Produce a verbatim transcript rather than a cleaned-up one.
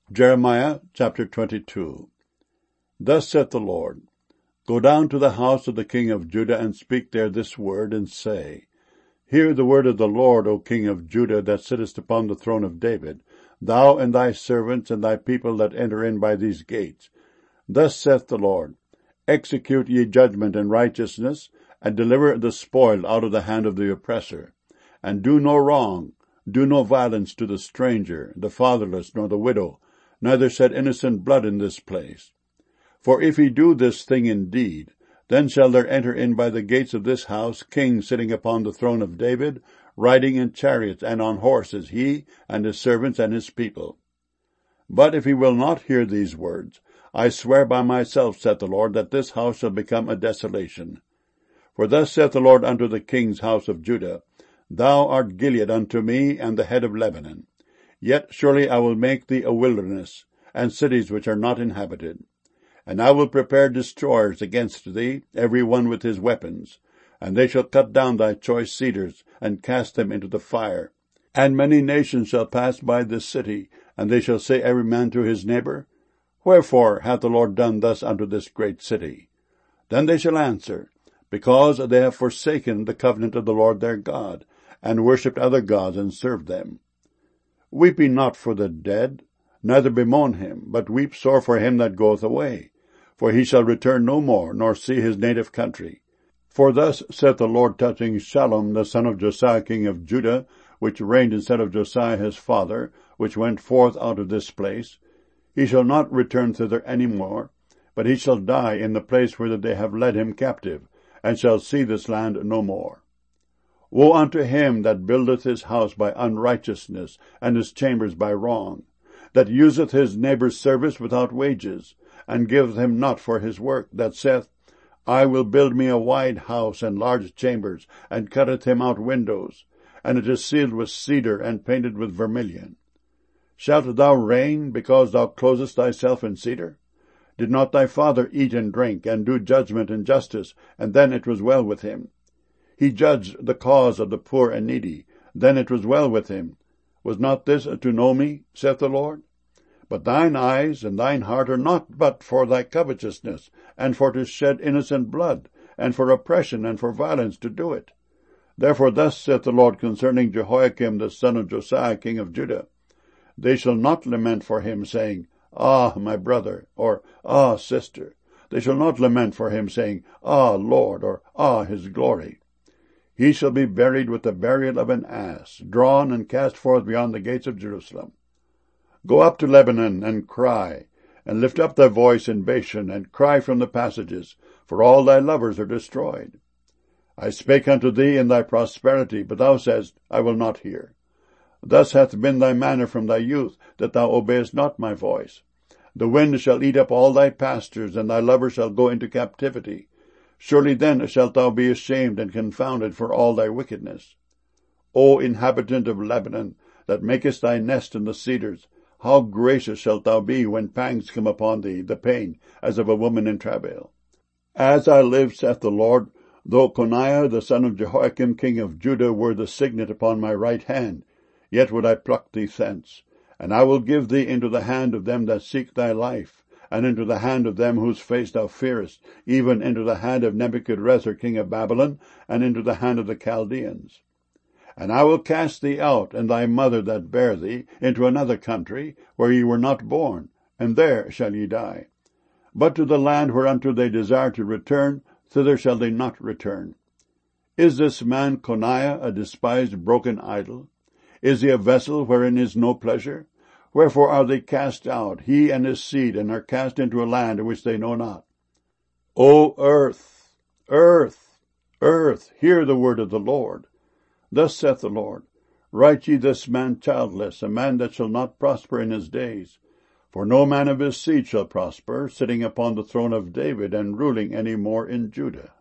Jeremiah chapter twenty-two. Thus saith the Lord, Go down to the house of the king of Judah, and speak there this word, and say, Hear the word of the Lord, O king of Judah, that sittest upon the throne of David, thou and thy servants and thy people that enter in by these gates. Thus saith the Lord, Execute ye judgment and righteousness, and deliver the spoil out of the hand of the oppressor. And do no wrong, do no violence to the stranger, the fatherless, nor the widow, neither shed innocent blood in this place. For if he do this thing indeed, then shall there enter in by the gates of this house kings sitting upon the throne of David, riding in chariots and on horses, he and his servants and his people. But if he will not hear these words, I swear by myself, saith the Lord, that this house shall become a desolation. For thus saith the Lord unto the king's house of Judah, Thou art Gilead unto me, and the head of Lebanon. Yet surely I will make thee a wilderness, and cities which are not inhabited. And I will prepare destroyers against thee, every one with his weapons. And they shall cut down thy choice cedars, and cast them into the fire. And many nations shall pass by this city, and they shall say every man to his neighbor, Wherefore hath the Lord done thus unto this great city? Then they shall answer, Because they have forsaken the covenant of the Lord their God, and worshipped other gods, and served them. Weep ye not for the dead, neither bemoan him, but weep sore for him that goeth away. For he shall return no more, nor see his native country. For thus saith the Lord touching Shallum the son of Josiah king of Judah, which reigned instead of Josiah his father, which went forth out of this place, He shall not return thither any more, but he shall die in the place whither they have led him captive, and shall see this land no more. Woe unto him that buildeth his house by unrighteousness, and his chambers by wrong, that useth his neighbour's service without wages, and giveth him not for his work, that saith, I will build me a wide house and large chambers, and cutteth him out windows, and it is sealed with cedar and painted with vermilion. Shalt thou reign, because thou closest thyself in cedar? Did not thy father eat and drink, and do judgment and justice, and then it was well with him? He judged the cause of the poor and needy, then it was well with him. Was not this to know me, saith the Lord? But thine eyes and thine heart are not but for thy covetousness, and for to shed innocent blood, and for oppression and for violence to do it. Therefore thus saith the Lord concerning Jehoiakim the son of Josiah king of Judah, They shall not lament for him, saying, Ah, my brother, or Ah, sister. They shall not lament for him, saying, Ah, Lord, or Ah, his glory. He shall be buried with the burial of an ass, drawn and cast forth beyond the gates of Jerusalem. Go up to Lebanon, and cry, and lift up thy voice in Bashan, and cry from the passages, for all thy lovers are destroyed. I spake unto thee in thy prosperity, but thou saidst, I will not hear. Thus hath been thy manner from thy youth, that thou obeyest not my voice. The wind shall eat up all thy pastures, and thy lovers shall go into captivity. Surely then shalt thou be ashamed and confounded for all thy wickedness. O inhabitant of Lebanon, that makest thy nest in the cedars, how gracious shalt thou be when pangs come upon thee, the pain, as of a woman in travail. As I live, saith the Lord, though Coniah the son of Jehoiakim king of Judah were the signet upon my right hand, yet would I pluck thee thence, and I will give thee into the hand of them that seek thy life, and into the hand of them whose face thou fearest, even into the hand of Nebuchadrezzar king of Babylon, and into the hand of the Chaldeans. And I will cast thee out, and thy mother that bare thee, into another country, where ye were not born, and there shall ye die. But to the land whereunto they desire to return, thither shall they not return. Is this man Coniah a despised broken idol? Is he a vessel wherein is no pleasure? Wherefore are they cast out, he and his seed, and are cast into a land which they know not? O earth, earth, earth, hear the word of the Lord. Thus saith the Lord, Write ye this man childless, a man that shall not prosper in his days. For no man of his seed shall prosper, sitting upon the throne of David, and ruling any more in Judah.